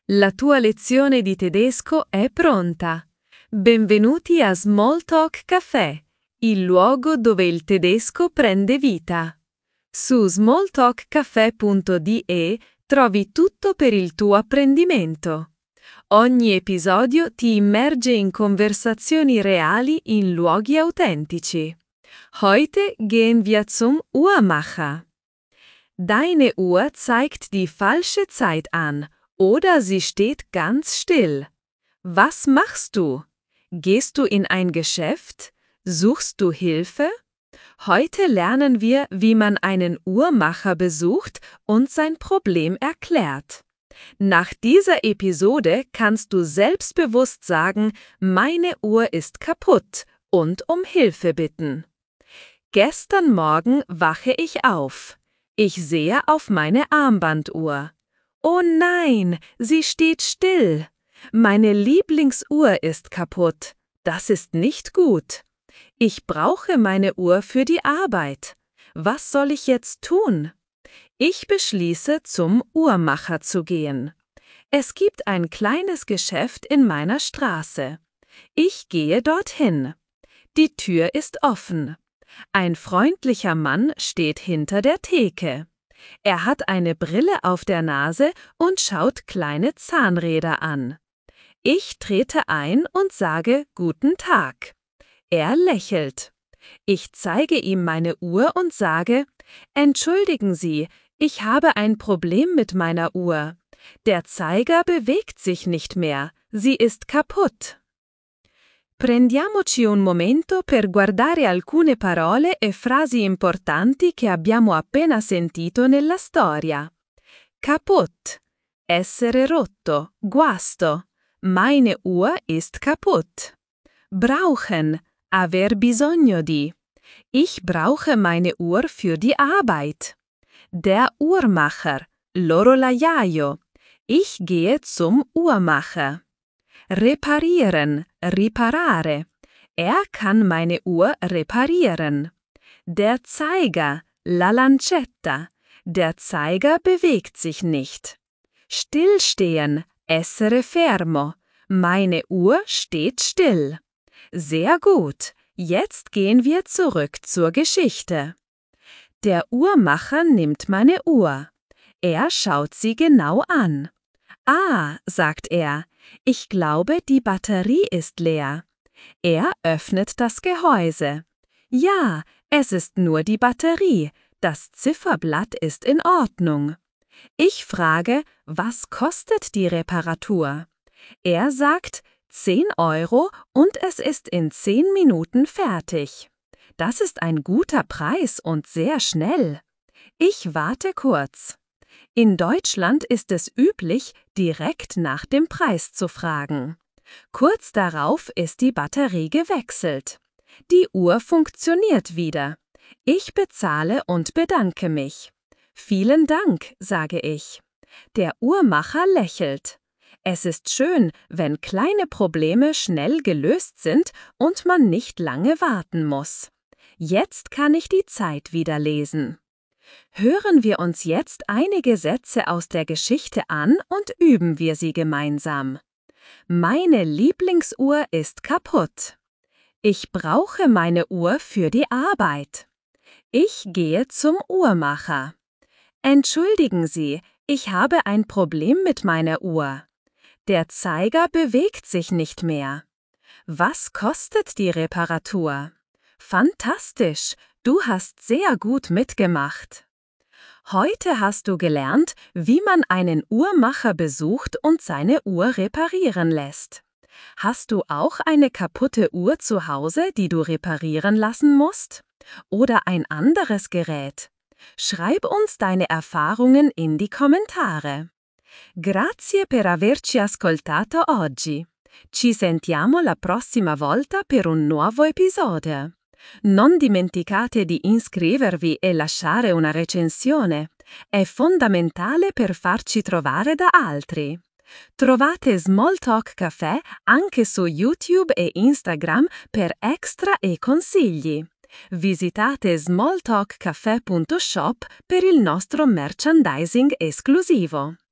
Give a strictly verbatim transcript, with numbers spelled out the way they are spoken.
La tua lezione di tedesco è pronta. Benvenuti a Smalltalk Café, il luogo dove il tedesco prende vita. Su smalltalkcafe punto de trovi tutto per il tuo apprendimento. Ogni episodio ti immerge in conversazioni reali in luoghi autentici. Heute gehen wir zum Uhrmacher. Deine Uhr zeigt die falsche Zeit an. Oder sie steht ganz still. Was machst du? Gehst du in ein Geschäft? Suchst du Hilfe? Heute lernen wir, wie man einen Uhrmacher besucht und sein Problem erklärt. Nach dieser Episode kannst du selbstbewusst sagen, meine Uhr ist kaputt und um Hilfe bitten. Gestern Morgen wache ich auf. Ich sehe auf meine Armbanduhr. Oh nein, sie steht still. Meine Lieblingsuhr ist kaputt. Das ist nicht gut. Ich brauche meine Uhr für die Arbeit. Was soll ich jetzt tun? Ich beschließe, zum Uhrmacher zu gehen. Es gibt ein kleines Geschäft in meiner Straße. Ich gehe dorthin. Die Tür ist offen. Ein freundlicher Mann steht hinter der Theke. Er hat eine Brille auf der Nase und schaut kleine Zahnräder an. Ich trete ein und sage Guten Tag. Er lächelt. Ich zeige ihm meine Uhr und sage, Entschuldigen Sie, ich habe ein Problem mit meiner Uhr. Der Zeiger bewegt sich nicht mehr, sie ist kaputt. Prendiamoci un momento per guardare alcune parole e frasi importanti che abbiamo appena sentito nella storia. Kaputt. Essere rotto, guasto. Meine Uhr ist kaputt. Brauchen. Aver bisogno di. Ich brauche meine Uhr für die Arbeit. Der Uhrmacher. L'orologiaio. Ich gehe zum Uhrmacher. Reparieren, riparare. Er kann meine Uhr reparieren. Der Zeiger, la lancetta. Der Zeiger bewegt sich nicht. Stillstehen, essere fermo. Meine Uhr steht still. Sehr gut, jetzt gehen wir zurück zur Geschichte. Der Uhrmacher nimmt meine Uhr. Er schaut sie genau an. Ah, sagt er, ich glaube, die Batterie ist leer. Er öffnet das Gehäuse. Ja, es ist nur die Batterie, das Zifferblatt ist in Ordnung. Ich frage, was kostet die Reparatur? Er sagt, zehn Euro und es ist in zehn Minuten fertig. Das ist ein guter Preis und sehr schnell. Ich warte kurz. In Deutschland ist es üblich, direkt nach dem Preis zu fragen. Kurz darauf ist die Batterie gewechselt. Die Uhr funktioniert wieder. Ich bezahle und bedanke mich. Vielen Dank, sage ich. Der Uhrmacher lächelt. Es ist schön, wenn kleine Probleme schnell gelöst sind und man nicht lange warten muss. Jetzt kann ich die Zeit wieder lesen. Hören wir uns jetzt einige Sätze aus der Geschichte an und üben wir sie gemeinsam. Meine Lieblingsuhr ist kaputt. Ich brauche meine Uhr für die Arbeit. Ich gehe zum Uhrmacher. Entschuldigen Sie, ich habe ein Problem mit meiner Uhr. Der Zeiger bewegt sich nicht mehr. Was kostet die Reparatur? Fantastisch, du hast sehr gut mitgemacht. Heute hast du gelernt, wie man einen Uhrmacher besucht und seine Uhr reparieren lässt. Hast du auch eine kaputte Uhr zu Hause, die du reparieren lassen musst? Oder ein anderes Gerät? Schreib uns deine Erfahrungen in die Kommentare. Grazie per averci ascoltato oggi. Ci sentiamo la prossima volta per un nuovo episodio. Non dimenticate di iscrivervi e lasciare una recensione. È fondamentale per farci trovare da altri. Trovate Smalltalk Café anche su YouTube e Instagram per extra e consigli. Visitate smalltalkcafe punto shop per il nostro merchandising esclusivo.